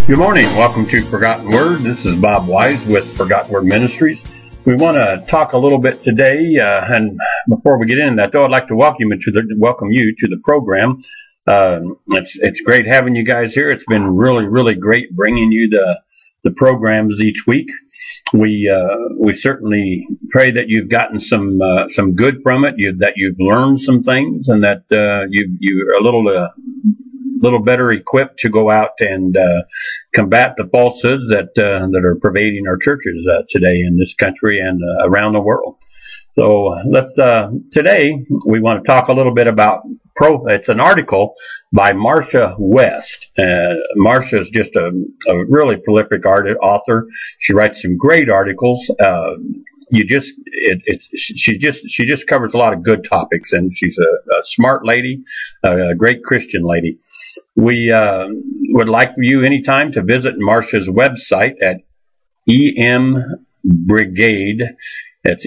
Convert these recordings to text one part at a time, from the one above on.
Good morning. Welcome to Forgotten Word. This is Bob Wise with Forgotten Word Ministries. We want to talk a little bit today, and before we get into that, though, I'd like to welcome you to the program. It's great having you guys here. It's been really great bringing you the programs each week. We certainly pray that you've gotten some good from it, that you've learned some things, and that you're a little better equipped to go out and combat the falsehoods that are pervading our churches today in this country and around the world. So today we want to talk a little bit about it's an article by Marcia West. Marcia is just a really prolific author. She writes some great articles. She just covers a lot of good topics, and she's a smart lady, a great Christian lady. We would like you anytime to visit Marcia's website at EM Brigade. That's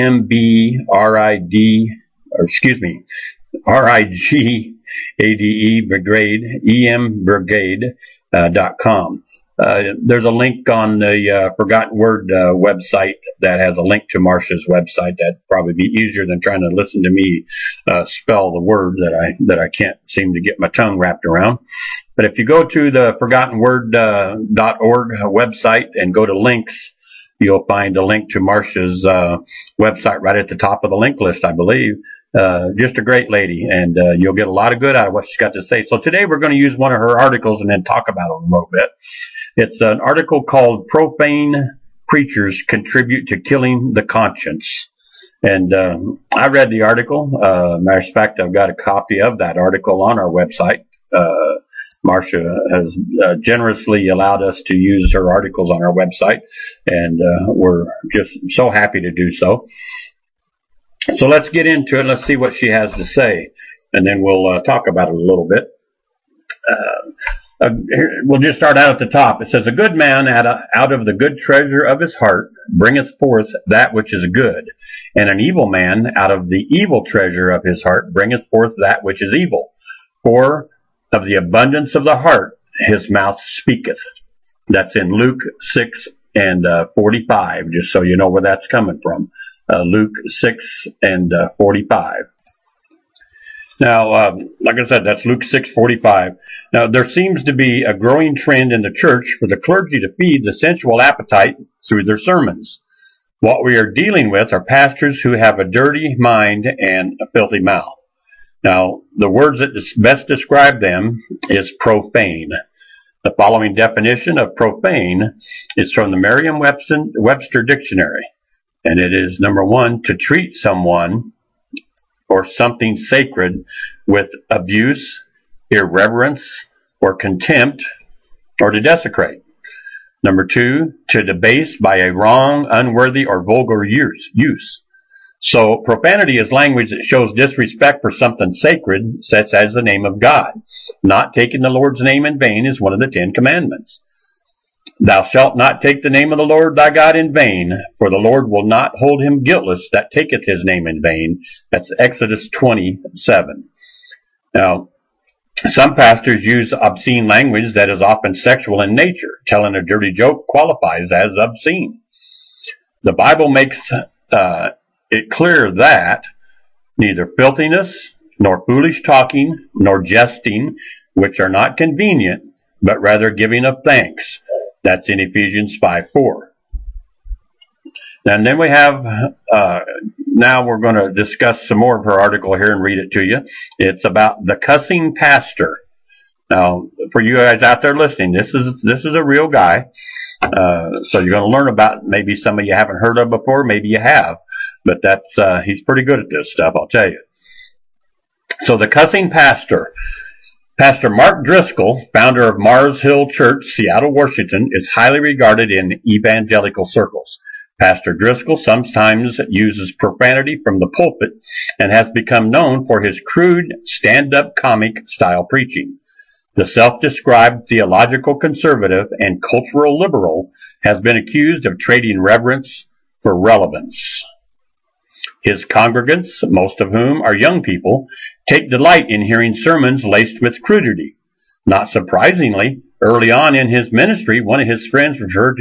RIGADE Brigade, embrigade.com. There's a link on the Forgotten Word website that has a link to Marcia's website. That'd probably be easier than trying to listen to me spell the word that I can't seem to get my tongue wrapped around. But if you go to the ForgottenWord.org website and go to links, you'll find a link to Marcia's website right at the top of the link list, I believe. Just a great lady, and you'll get a lot of good out of what she's got to say. So today we're going to use one of her articles and then talk about it a little bit. It's an article called Profane Preachers Contribute to Killing the Conscience. And I read the article. Matter of fact, I've got a copy of that article on our website. Marcia has generously allowed us to use her articles on our website, and we're just so happy to do so. So let's get into it. Let's see what she has to say, and then we'll talk about it a little bit. We'll just start out at the top. It says, "A good man out of the good treasure of his heart bringeth forth that which is good, and an evil man out of the evil treasure of his heart bringeth forth that which is evil. For of the abundance of the heart his mouth speaketh." That's in Luke 6 and 45, just so you know where that's coming from. Luke 6 and 45. Now, like I said, that's Luke 6:45. Now, there seems to be a growing trend in the church for the clergy to feed the sensual appetite through their sermons. What we are dealing with are pastors who have a dirty mind and a filthy mouth. Now, the words that best describe them is profane. The following definition of profane is from the Merriam-Webster Dictionary, and it is, number one, to treat someone or something sacred with abuse, irreverence, or contempt, or to desecrate. Number two, to debase by a wrong, unworthy, or vulgar use. So profanity is language that shows disrespect for something sacred, such as the name of God. Not taking the Lord's name in vain is one of the 10 Commandments. "Thou shalt not take the name of the Lord thy God in vain, for the Lord will not hold him guiltless that taketh his name in vain." That's Exodus 20:7. Now, some pastors use obscene language that is often sexual in nature. Telling a dirty joke qualifies as obscene. The Bible makes it clear that neither filthiness, nor foolish talking, nor jesting, which are not convenient, but rather giving of thanks. That's in Ephesians 5:4. And then we have, now we're going to discuss some more of her article here and read it to you. It's about the cussing pastor. Now, for you guys out there listening, this is a real guy. So you're going to learn about maybe some of you haven't heard of before, maybe you have. But he's pretty good at this stuff, I'll tell you. So the cussing pastor. Pastor Mark Driscoll, founder of Mars Hill Church, Seattle, Washington, is highly regarded in evangelical circles. Pastor Driscoll sometimes uses profanity from the pulpit and has become known for his crude, stand-up comic style preaching. The self-described theological conservative and cultural liberal has been accused of trading reverence for relevance. His congregants, most of whom are young people, take delight in hearing sermons laced with crudity. Not surprisingly, Early on in his ministry, one of his friends referred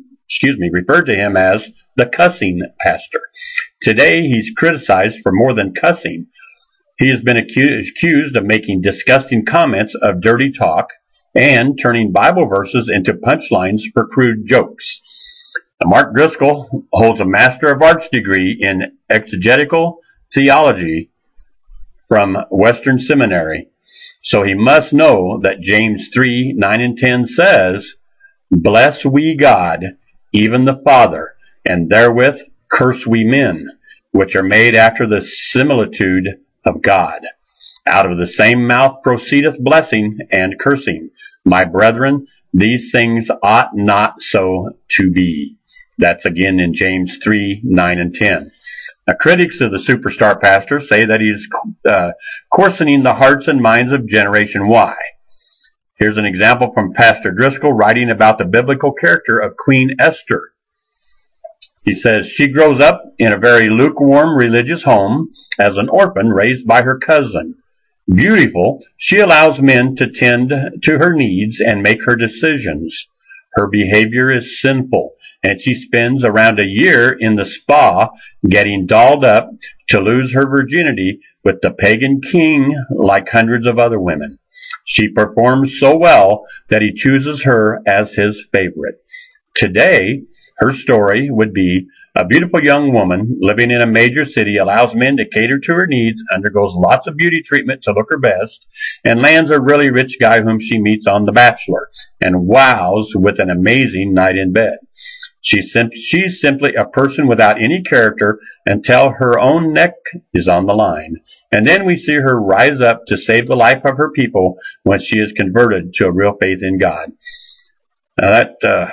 to him as the cussing pastor. Today, he's criticized for more than cussing. He has been accused of making disgusting comments of dirty talk and turning Bible verses into punchlines for crude jokes. Mark Driscoll holds a Master of Arts degree in exegetical theology from Western Seminary, so he must know that James 3:9 and 10 says, "Bless we God, even the Father, and therewith curse we men, which are made after the similitude of God. Out of the same mouth proceedeth blessing and cursing. My brethren, these things ought not so to be." That's again in James 3:9 and 10. Now, critics of the superstar pastor say that he's coarsening the hearts and minds of Generation Y. Here's an example from Pastor Driscoll writing about the biblical character of Queen Esther. He says, "She grows up in a very lukewarm religious home as an orphan raised by her cousin. Beautiful, she allows men to tend to her needs and make her decisions. Her behavior is sinful, and she spends around a year in the spa getting dolled up to lose her virginity with the pagan king like hundreds of other women. She performs so well that he chooses her as his favorite. Today, her story would be a beautiful young woman living in a major city, allows men to cater to her needs, undergoes lots of beauty treatment to look her best, and lands a really rich guy whom she meets on The Bachelor, and wows with an amazing night in bed. She's simply a person without any character until her own neck is on the line. And then we see her rise up to save the life of her people when she is converted to a real faith in God." Now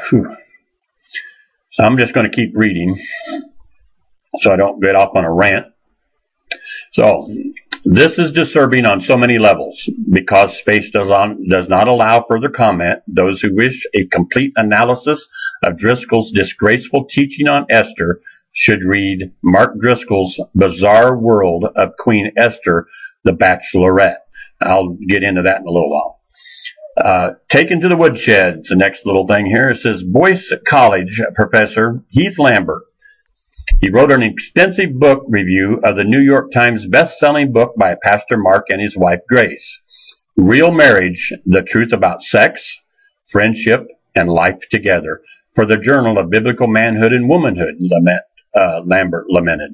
So I'm just going to keep reading so I don't get off on a rant. So, this is disturbing on so many levels. Because space does not allow further comment, those who wish a complete analysis of Driscoll's disgraceful teaching on Esther should read Mark Driscoll's Bizarre World of Queen Esther, the Bachelorette. I'll get into that in a little while. Taken to the Woodsheds, the next little thing here. It says, Boyce College professor Heath Lambert. He wrote an extensive book review of the New York Times best-selling book by Pastor Mark and his wife Grace, Real Marriage, The Truth About Sex, Friendship, and Life Together, for the Journal of Biblical Manhood and Womanhood, Lambert lamented.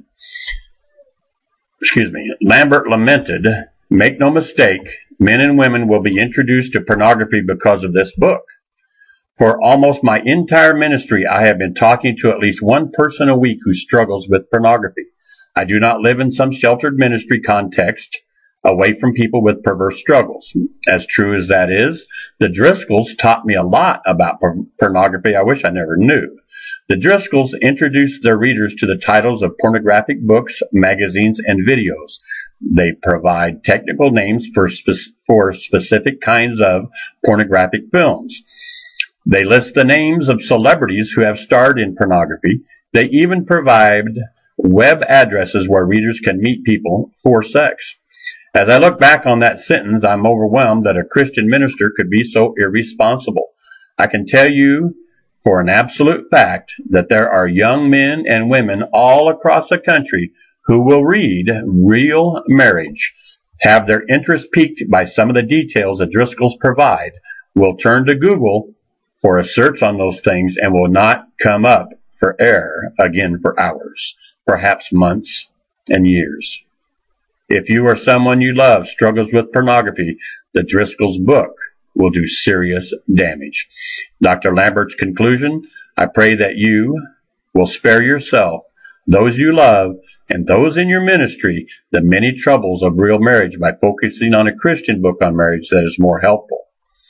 Lambert lamented, "Make no mistake, men and women will be introduced to pornography because of this book. For almost my entire ministry, I have been talking to at least one person a week who struggles with pornography. I do not live in some sheltered ministry context away from people with perverse struggles. As true as that is, the Driscolls taught me a lot about pornography I wish I never knew. The Driscolls introduced their readers to the titles of pornographic books, magazines, and videos. They provide technical names for specific kinds of pornographic films. They list the names of celebrities who have starred in pornography. They even provide web addresses where readers can meet people for sex. As I look back on that sentence, I'm overwhelmed that a Christian minister could be so irresponsible. I can tell you for an absolute fact that there are young men and women all across the country who will read Real Marriage, have their interest piqued by some of the details the Driscolls provide, will turn to Google for a search on those things, and will not come up for air again for hours, perhaps months and years. If you or someone you love struggles with pornography, the Driscolls' book will do serious damage. Dr. Lambert's conclusion, I pray that you will spare yourself, those you love, and those in your ministry the many troubles of Real Marriage by focusing on a Christian book on marriage that is more helpful.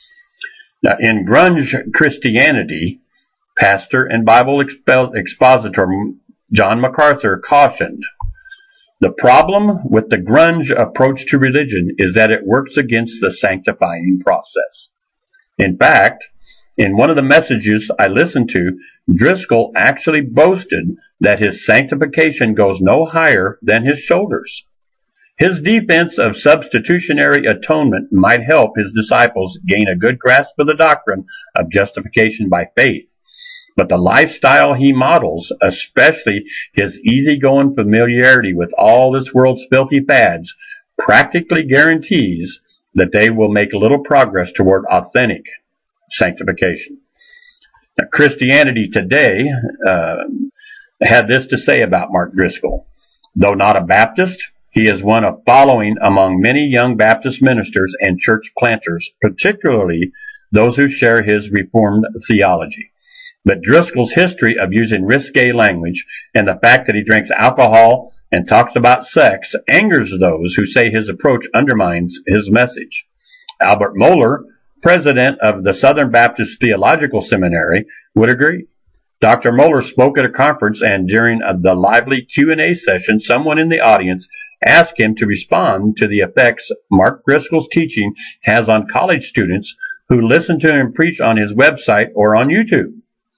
Now, in grunge Christianity, pastor and Bible expositor John MacArthur cautioned, the problem with the grunge approach to religion is that it works against the sanctifying process. In fact, in one of the messages I listened to, Driscoll actually boasted that his sanctification goes no higher than his shoulders. His defense of substitutionary atonement might help his disciples gain a good grasp of the doctrine of justification by faith. But the lifestyle he models, especially his easygoing familiarity with all this world's filthy fads, practically guarantees that they will make little progress toward authentic sanctification. Now, Christianity Today had this to say about Mark Driscoll. Though not a Baptist, he has won a following among many young Baptist ministers and church planters, particularly those who share his Reformed theology. But Driscoll's history of using risque language and the fact that he drinks alcohol and talks about sex angers those who say his approach undermines his message. Albert Mohler, president of the Southern Baptist Theological Seminary, would agree. Dr. Mohler spoke at a conference, and during the lively Q&A session, someone in the audience asked him to respond to the effects Mark Driscoll's teaching has on college students who listen to him preach on his website or on YouTube.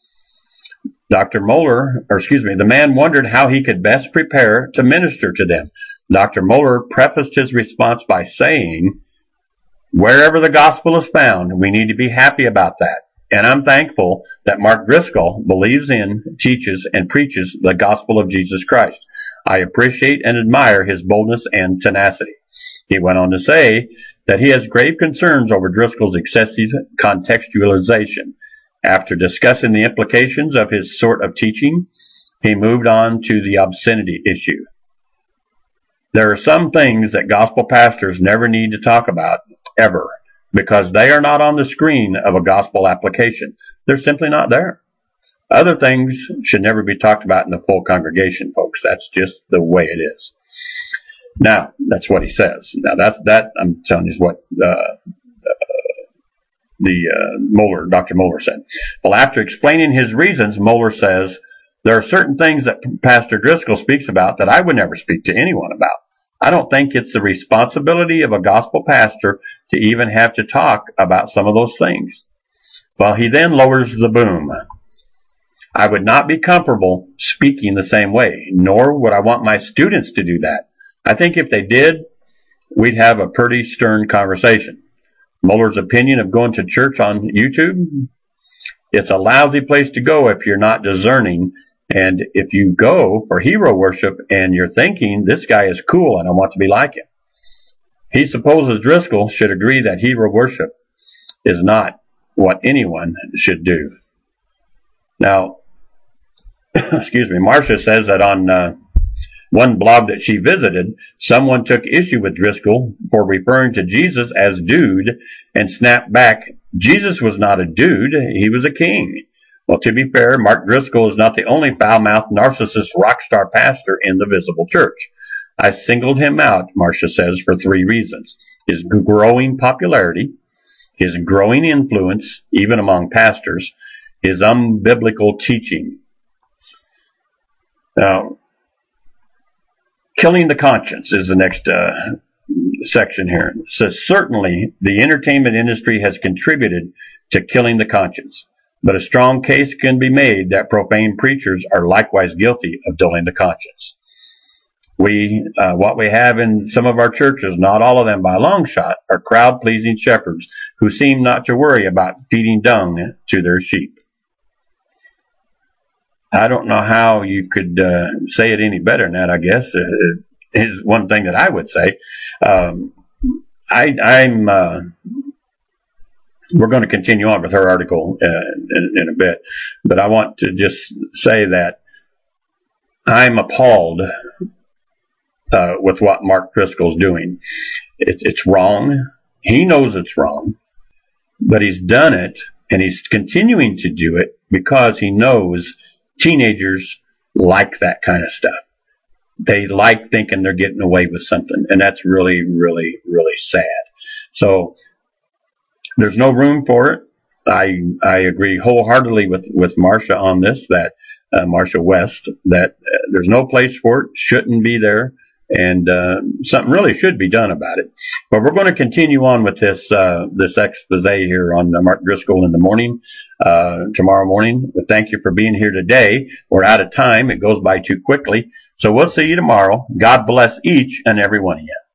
The man wondered how he could best prepare to minister to them. Dr. Mohler prefaced his response by saying, "Wherever the gospel is found, we need to be happy about that. And I'm thankful that Mark Driscoll believes in, teaches, and preaches the gospel of Jesus Christ. I appreciate and admire his boldness and tenacity." He went on to say that he has grave concerns over Driscoll's excessive contextualization. After discussing the implications of his sort of teaching, he moved on to the obscenity issue. There are some things that gospel pastors never need to talk about, ever, because they are not on the screen of a gospel application. They're simply not there. Other things should never be talked about in the full congregation, folks. That's just the way it is. Now, that's what he says. Now, that I'm telling you is what Dr. Mohler said. Well, after explaining his reasons, Mohler says, "There are certain things that Pastor Driscoll speaks about that I would never speak to anyone about. I don't think it's the responsibility of a gospel pastor to even have to talk about some of those things." Well, he then lowers the boom. "I would not be comfortable speaking the same way, nor would I want my students to do that. I think if they did, we'd have a pretty stern conversation." Mohler's opinion of going to church on YouTube? It's a lousy place to go if you're not discerning, and if you go for hero worship and you're thinking, this guy is cool and I want to be like him. He supposes Driscoll should agree that hero worship is not what anyone should do. Now, Marcia says that on one blog that she visited, someone took issue with Driscoll for referring to Jesus as dude and snapped back, "Jesus was not a dude, he was a king." Well, to be fair, Mark Driscoll is not the only foul-mouthed narcissist rock star pastor in the visible church. I singled him out, Marcia says, for 3 reasons. His growing popularity, his growing influence, even among pastors, his unbiblical teaching. Now, killing the conscience is the next section here. It says, certainly the entertainment industry has contributed to killing the conscience, but a strong case can be made that profane preachers are likewise guilty of dulling the conscience. What we have in some of our churches, not all of them by a long shot, are crowd-pleasing shepherds who seem not to worry about feeding dung to their sheep. I don't know how you could say it any better than that, I guess, is one thing that I would say. We're going to continue on with her article in a bit, but I want to just say that I'm appalled with what Mark Driscoll's doing. It's wrong. He knows it's wrong, but he's done it, and he's continuing to do it because he knows teenagers like that kind of stuff. They like thinking they're getting away with something, and that's really, really, really sad. So there's no room for it. I agree wholeheartedly with Marcia on this, that Marcia West, that there's no place for it, shouldn't be there, and something really should be done about it. But we're going to continue on with this expose here on Mark Driscoll in the morning, tomorrow morning. But thank you for being here today. We're out of time. It goes by too quickly. So we'll see you tomorrow. God bless each and every one of you.